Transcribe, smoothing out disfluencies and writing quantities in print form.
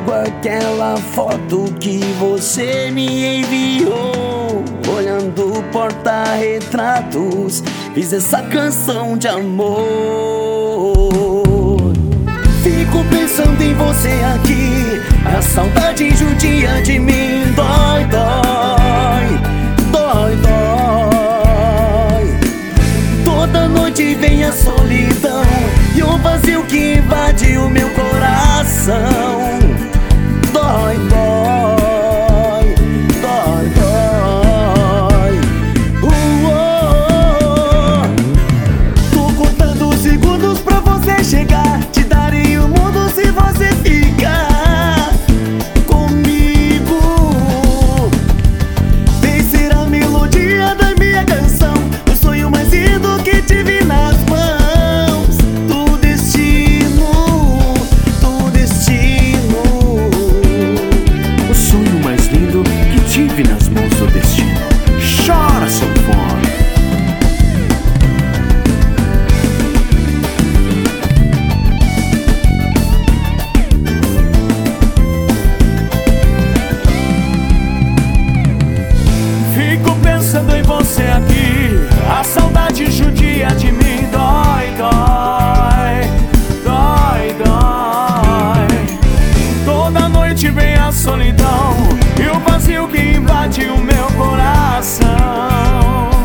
trago aquela foto que você me enviou. Olhando porta-retratos, fiz essa canção de amor. Fico pensando em você aqui, a saudade judia de mim. Dói, dói, dói, dói. Toda noite vem a solidão e o vazio que invade o meu coração. Dói, dói, dói, dói. Tô contando os segundos pra você chegar. Te darei o mundo se você ficar comigo. Vem ser a melodia da minha canção, o sonho mais lindo que tive nas mãos. Do destino, do destino. O sonho mais lindo que tive nas mãos do destino. Chora, sanfona. Fico pensando em você aqui, a saudade judia de mim. Dói, dói, dói, dói. Toda noite vem a solidão e o vazio que invade o meu coração.